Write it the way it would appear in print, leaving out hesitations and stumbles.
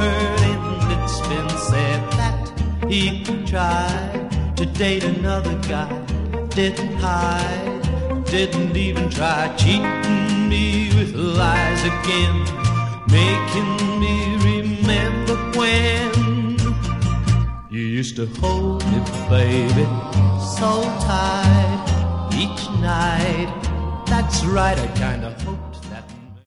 heard and it's been said that he could try to date another guy. Didn't hide, didn't even try, cheating me with lies again, making me remember when you used to hold me, baby, so tight each night. That's right, I kinda hope